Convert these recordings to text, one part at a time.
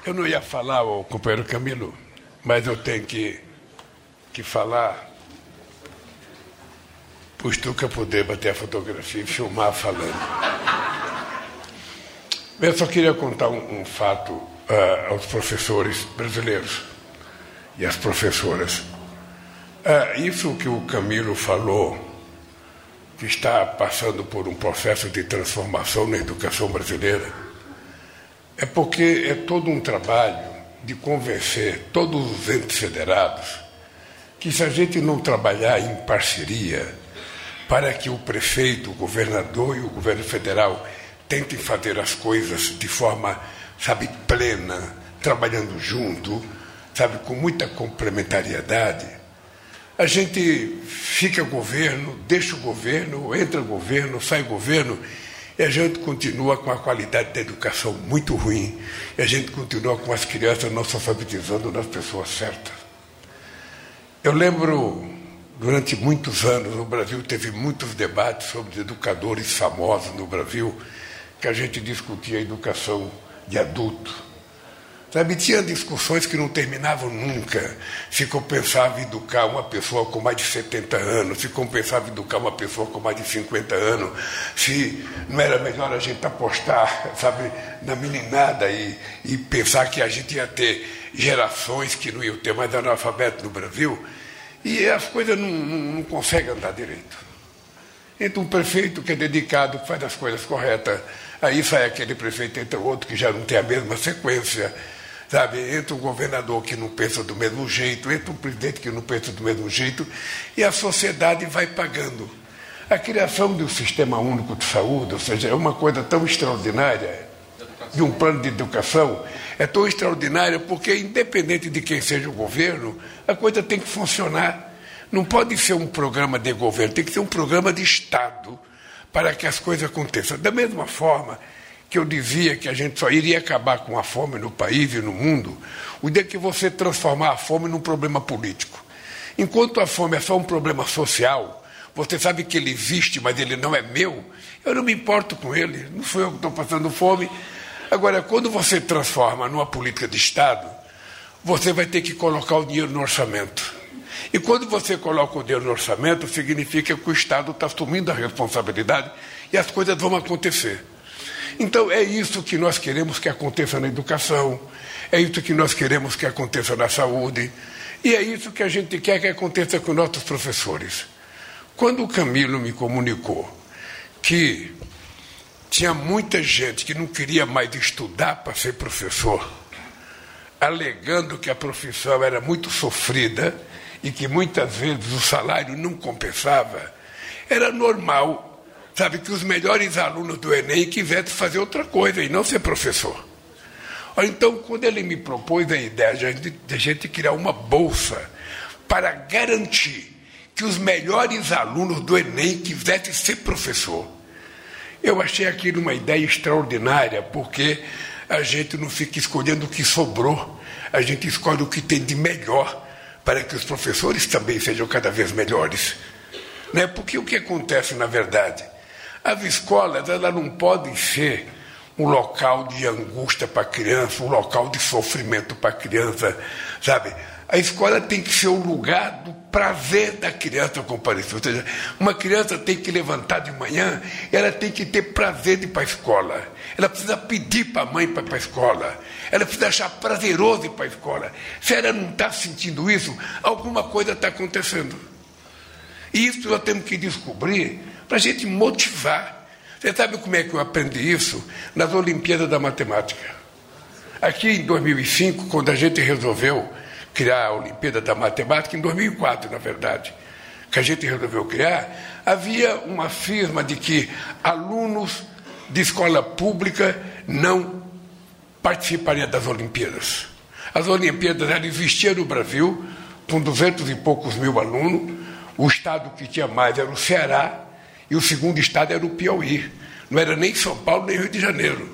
Eu não ia falar, o companheiro Camilo, mas eu tenho que falar, para o Stuka poder bater a fotografia e filmar falando. Eu só queria contar um fato aos professores brasileiros e às professoras. Isso que o Camilo falou, que está passando por um processo de transformação na educação brasileira, é porque é todo um trabalho de convencer todos os entes federados que, se a gente não trabalhar em parceria para que o prefeito, o governador e o governo federal tentem fazer as coisas de forma, plena, trabalhando junto, com muita complementariedade, a gente fica governo, deixa o governo, entra governo, sai governo, e a gente continua com a qualidade da educação muito ruim, e a gente continua com as crianças não se alfabetizando nas pessoas certas. Eu lembro, durante muitos anos, no Brasil teve muitos debates sobre os educadores famosos no Brasil, que a gente discutia a educação de adulto. Tinha discussões que não terminavam nunca. Se compensava educar uma pessoa com mais de 70 anos, se compensava educar uma pessoa com mais de 50 anos, se não era melhor a gente apostar, na meninada e pensar que a gente ia ter gerações que não iam ter mais analfabeto no Brasil, e as coisas não conseguem andar direito. Entra um prefeito que é dedicado, que faz as coisas corretas, aí sai aquele prefeito, entra outro que já não tem a mesma sequência, entra um governador que não pensa do mesmo jeito, entra um presidente que não pensa do mesmo jeito, e a sociedade vai pagando. A criação de um sistema único de saúde, ou seja, é uma coisa tão extraordinária, de um plano de educação, é tão extraordinária porque, independente de quem seja o governo, a coisa tem que funcionar. Não pode ser um programa de governo, tem que ser um programa de Estado para que as coisas aconteçam. Da mesma forma que eu dizia que a gente só iria acabar com a fome no país e no mundo o dia que você transformar a fome num problema político. Enquanto a fome é só um problema social, você sabe que ele existe, mas ele não é meu, eu não me importo com ele, não sou eu que estou passando fome. Agora, quando você transforma numa política de Estado, você vai ter que colocar o dinheiro no orçamento. E quando você coloca o dinheiro no orçamento, significa que o Estado está assumindo a responsabilidade e as coisas vão acontecer. Então, é isso que nós queremos que aconteça na educação, é isso que nós queremos que aconteça na saúde, e é isso que a gente quer que aconteça com nossos professores. Quando o Camilo me comunicou que tinha muita gente que não queria mais estudar para ser professor, alegando que a profissão era muito sofrida e que muitas vezes o salário não compensava, era normal, que os melhores alunos do Enem quisessem fazer outra coisa e não ser professor. Então, quando ele me propôs a ideia de a gente criar uma bolsa para garantir que os melhores alunos do Enem quisessem ser professor, eu achei aquilo uma ideia extraordinária, porque a gente não fica escolhendo o que sobrou, a gente escolhe o que tem de melhor, para que os professores também sejam cada vez melhores. Porque o que acontece, na verdade? As escolas, elas não podem ser um local de angústia para a criança, um local de sofrimento para a criança, A escola tem que ser o lugar do prazer da criança comparecer. Ou seja, uma criança tem que levantar de manhã, ela tem que ter prazer de ir para a escola. Ela precisa pedir para a mãe para ir para a escola. Ela precisa achar prazeroso ir para a escola. Se ela não está sentindo isso, alguma coisa está acontecendo. E isso nós temos que descobrir para a gente motivar. Você sabe como é que eu aprendi isso? Nas Olimpíadas da Matemática. Aqui em 2005, quando a gente resolveu criar a Olimpíada da Matemática, em 2004, na verdade, que a gente resolveu criar, havia uma cisma de que alunos de escola pública não participariam das Olimpíadas. As Olimpíadas existiam no Brasil, com 200 e poucos mil alunos. O estado que tinha mais era o Ceará, e o segundo estado era o Piauí. Não era nem São Paulo, nem Rio de Janeiro.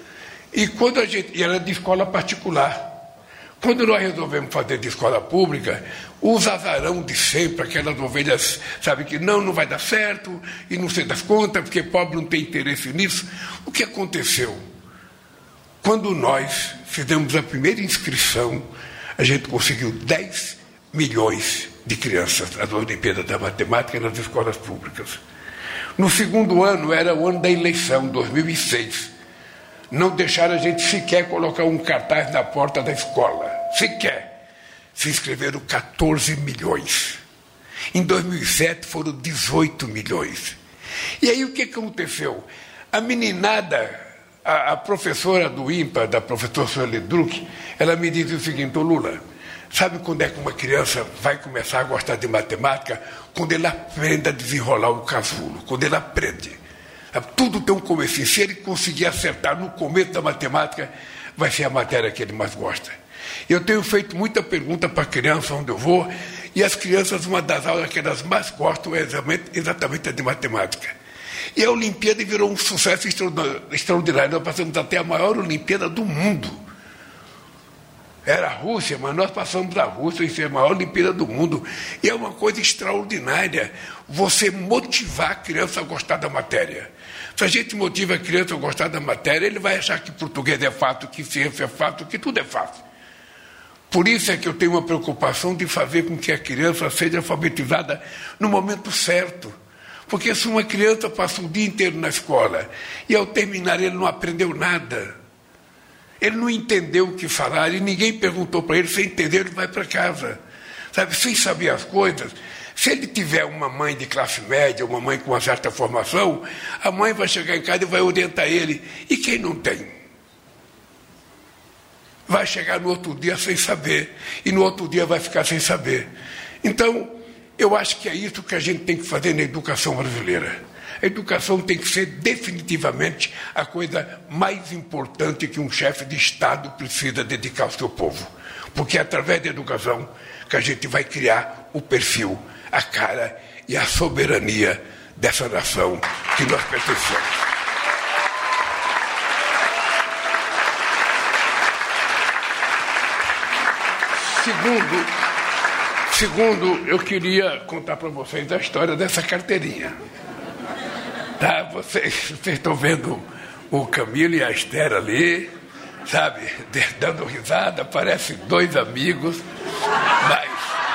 E era de escola particular. Quando nós resolvemos fazer de escola pública, os azarão de sempre, aquelas ovelhas, que não vai dar certo, e não sei das contas, porque pobre não tem interesse nisso. O que aconteceu? Quando nós fizemos a primeira inscrição, a gente conseguiu 10 milhões de crianças nas Olimpíadas da Matemática nas escolas públicas. No segundo ano, era o ano da eleição, 2006. Não deixaram a gente sequer colocar um cartaz na porta da escola. Sequer. Se inscreveram 14 milhões. Em 2007 foram 18 milhões. E aí o que aconteceu? A meninada, a professora do IMPA, da professora Sueli Druck, ela me disse o seguinte: ô Lula, sabe quando é que uma criança vai começar a gostar de matemática? Quando ele aprende a desenrolar o casulo, quando ele aprende. Tudo tem um começo. Se ele conseguir acertar no começo da matemática, vai ser a matéria que ele mais gosta. Eu tenho feito muita pergunta para a criança onde eu vou, e as crianças, uma das aulas que elas mais gostam é exatamente a de matemática. E a Olimpíada virou um sucesso extraordinário. Nós passamos até a maior Olimpíada do mundo. Era a Rússia, mas nós passamos da Rússia, isso é a maior Olimpíada do mundo. E é uma coisa extraordinária você motivar a criança a gostar da matéria. Se a gente motiva a criança a gostar da matéria, ele vai achar que português é fácil, que ciência é fácil, que tudo é fácil. Por isso é que eu tenho uma preocupação de fazer com que a criança seja alfabetizada no momento certo. Porque se uma criança passa o dia inteiro na escola e ao terminar ele não aprendeu nada, ele não entendeu o que falar e ninguém perguntou para ele, sem entender ele vai para casa. Sabe, sem saber as coisas. Se ele tiver uma mãe de classe média, uma mãe com uma certa formação, a mãe vai chegar em casa e vai orientar ele. E quem não tem? Vai chegar no outro dia sem saber, e no outro dia vai ficar sem saber. Então, eu acho que é isso que a gente tem que fazer na educação brasileira. A educação tem que ser definitivamente a coisa mais importante que um chefe de Estado precisa dedicar ao seu povo. Porque é através da educação que a gente vai criar o perfil, a cara e a soberania dessa nação que nós pertencemos. Segundo, eu queria contar para vocês a história dessa carteirinha. Tá? Vocês estão vendo o Camilo e a Esther ali, sabe, dando risada, parecem dois amigos, mas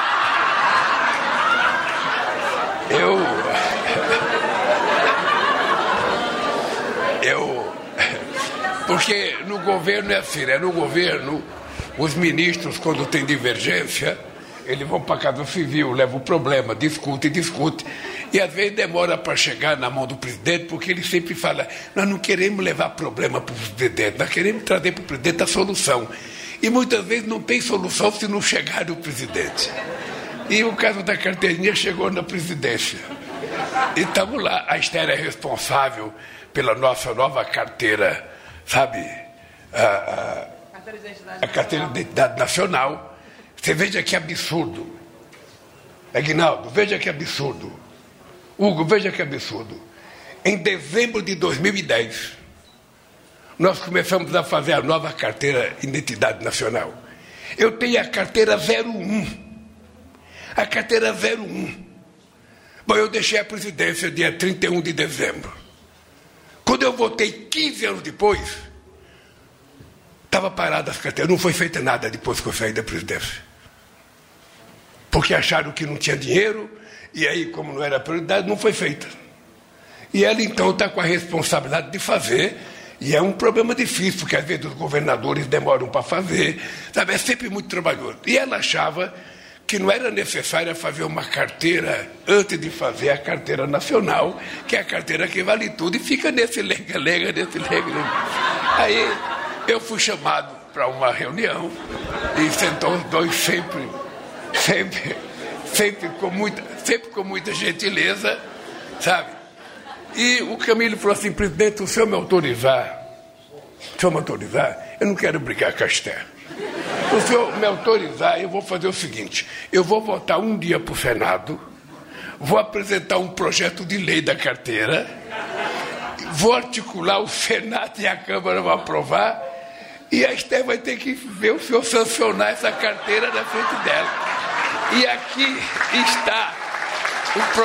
porque no governo é assim, né? No governo, os ministros, quando tem divergência, eles vão para a Casa Civil, levam o problema, discute. E às vezes demora para chegar na mão do presidente, porque ele sempre fala: nós não queremos levar problema para o presidente, nós queremos trazer para o presidente a solução. E muitas vezes não tem solução se não chegar do presidente. E o caso da carteirinha chegou na presidência. E estamos lá. A Esther é responsável pela nossa nova carteira, sabe? A carteira de identidade nacional. Você veja que absurdo. Aguinaldo, veja que absurdo. Hugo, veja que absurdo. Em dezembro de 2010, nós começamos a fazer a nova carteira de identidade nacional. Eu tenho a carteira 01. A carteira 01. Bom, eu deixei a presidência dia 31 de dezembro. Quando eu votei 15 anos depois, estava parada as carteiras. Não foi feita nada depois que eu saí da presidência. Porque acharam que não tinha dinheiro, e aí, como não era prioridade, não foi feita. E ela, então, está com a responsabilidade de fazer, e é um problema difícil, porque às vezes os governadores demoram para fazer, sabe? É sempre muito trabalhoso. E ela achava que não era necessário fazer uma carteira antes de fazer a carteira nacional, que é a carteira que vale tudo, e fica nesse lenga-lenga, nesse lenga-lenga. Aí eu fui chamado para uma reunião, e sentou os dois sempre com muita gentileza, sabe? E o Camilo falou assim: presidente, o senhor me autorizar, eu não quero brigar com a Esther. O senhor me autorizar, eu vou fazer o seguinte: eu vou votar um dia para o Senado, vou apresentar um projeto de lei da carteira, vou articular, o Senado e a Câmara vão aprovar, e a Esther vai ter que ver o senhor sancionar essa carteira na frente dela. E aqui está o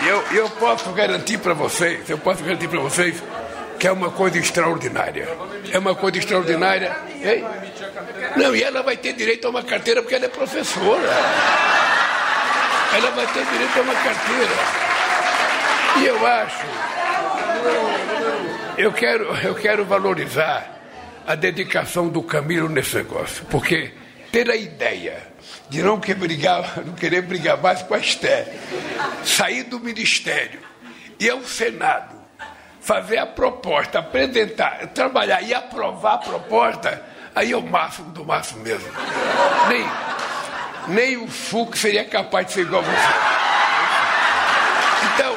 eu posso garantir para vocês, que é uma coisa extraordinária. É uma coisa extraordinária. Hein? Não, e ela vai ter direito a uma carteira porque ela é professora. Ela vai ter direito a uma carteira. E eu acho, eu quero valorizar a dedicação do Camilo nesse negócio, porque ter a ideia de não querer brigar mais com a Esther, sair do Ministério e ao Senado, fazer a proposta, apresentar, trabalhar e aprovar a proposta, aí é o máximo do máximo mesmo. Nem o Fux seria capaz de ser igual a você. Então,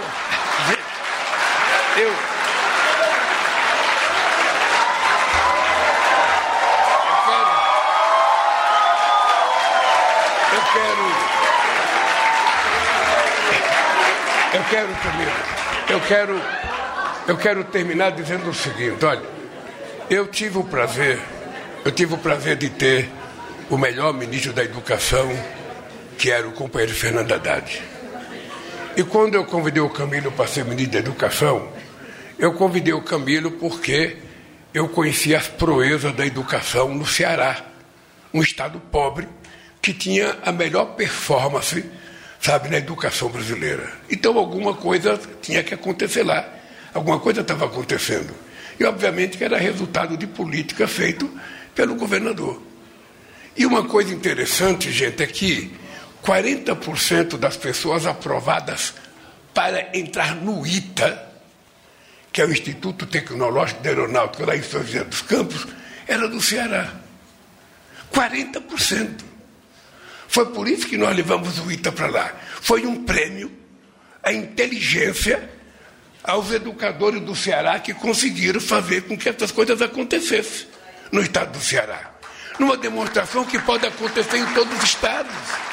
eu quero terminar dizendo o seguinte, olha, eu tive o prazer de ter o melhor ministro da Educação, que era o companheiro Fernando Haddad. E quando eu convidei o Camilo para ser ministro da Educação, eu convidei o Camilo porque eu conhecia as proezas da educação no Ceará, um estado pobre que tinha a melhor performance, sabe, na educação brasileira. Então alguma coisa tinha que acontecer lá, alguma coisa estava acontecendo. E obviamente que era resultado de política feita pelo governador. E uma coisa interessante, gente, é que 40% das pessoas aprovadas para entrar no ITA, que é o Instituto Tecnológico da Aeronáutica, lá em São José dos Campos, era do Ceará. 40%. Foi por isso que nós levamos o ITA para lá. Foi um prêmio à inteligência aos educadores do Ceará que conseguiram fazer com que essas coisas acontecessem no estado do Ceará. Numa demonstração que pode acontecer em todos os estados.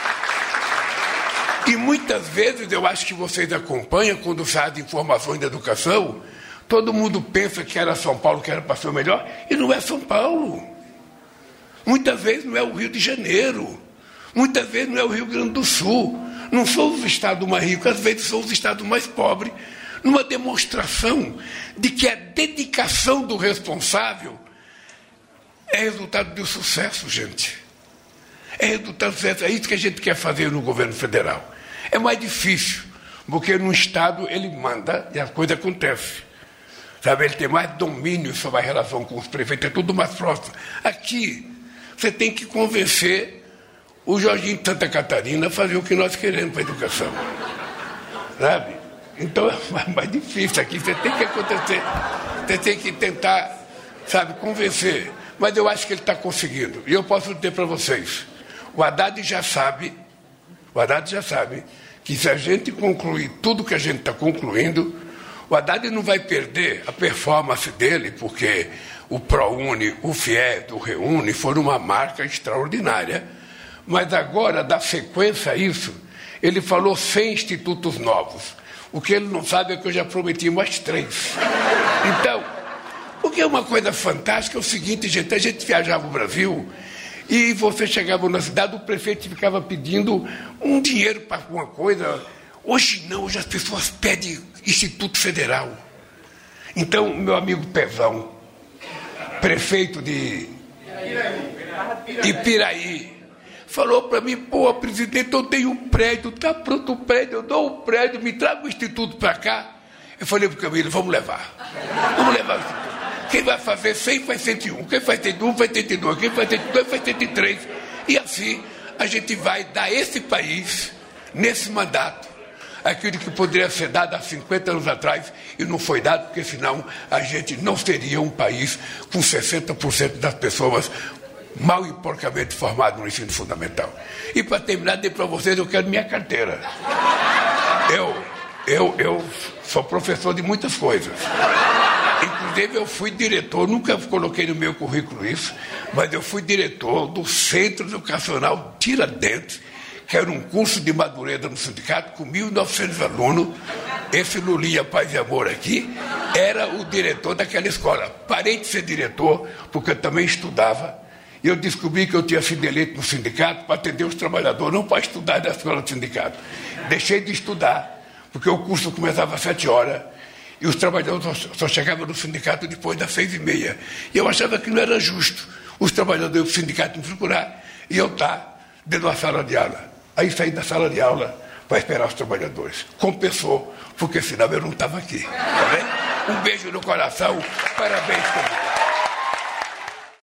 E muitas vezes, eu acho que vocês acompanham, quando sai de informações da educação, todo mundo pensa que era São Paulo que era para ser o melhor, e não é São Paulo. Muitas vezes não é o Rio de Janeiro. Muitas vezes não é o Rio Grande do Sul. Não são os estados mais ricos, às vezes são os estados mais pobres. Numa demonstração de que a dedicação do responsável é resultado do sucesso, gente. É resultado do sucesso. É isso que a gente quer fazer no governo federal. É mais difícil, porque no estado ele manda e a coisa acontece. Sabe, ele tem mais domínio sobre a relação com os prefeitos, é tudo mais próximo. Aqui, você tem que convencer o Jorginho de Santa Catarina a fazer o que nós queremos para a educação. Sabe? Então é mais difícil aqui, você tem que acontecer, você tem que tentar, sabe, convencer. Mas eu acho que ele está conseguindo. E eu posso dizer para vocês, o Haddad já sabe que se a gente concluir tudo que a gente está concluindo, o Haddad não vai perder a performance dele, porque o ProUni, o FIES, o REUNI foram uma marca extraordinária. Mas agora, dá sequência a isso, ele falou 100 institutos novos. O que ele não sabe é que eu já prometi mais 3. Então, o que é uma coisa fantástica é o seguinte, gente, a gente viajava o Brasil e você chegava na cidade, o prefeito ficava pedindo um dinheiro para alguma coisa. Hoje não, hoje as pessoas pedem Instituto Federal. Então, meu amigo Pezão, prefeito de Ipiraí, falou para mim, pô, presidente, eu tenho um prédio, está pronto o prédio, eu dou o prédio, me traga o instituto para cá. Eu falei para o Camilo, vamos levar o instituto. Quem vai fazer 100 faz 101, quem faz 101 faz 102, quem faz 102 faz 103. E assim a gente vai dar a esse país, nesse mandato, aquilo que poderia ser dado há 50 anos atrás e não foi dado, porque senão a gente não seria um país com 60% das pessoas mal e porcamente formadas no ensino fundamental. E para terminar, dizer para vocês, eu quero minha carteira. Eu sou professor de muitas coisas. Inclusive, eu fui diretor, nunca coloquei no meu currículo isso, mas eu fui diretor do Centro Educacional Tiradentes, que era um curso de madureza no sindicato, com 1.900 alunos. Esse Lulinha Paz e Amor aqui era o diretor daquela escola. Parei de ser diretor, porque eu também estudava, e eu descobri que eu tinha sido eleito no sindicato para atender os trabalhadores, não para estudar na escola do sindicato. Deixei de estudar, porque o curso começava às 7 horas e os trabalhadores só chegavam no sindicato depois das 6h30. E eu achava que não era justo os trabalhadores do sindicato me procurar e eu estar dentro da sala de aula. Aí saí da sala de aula para esperar os trabalhadores. Compensou, porque senão eu não estava aqui. Tá bem? Um beijo no coração, parabéns comigo.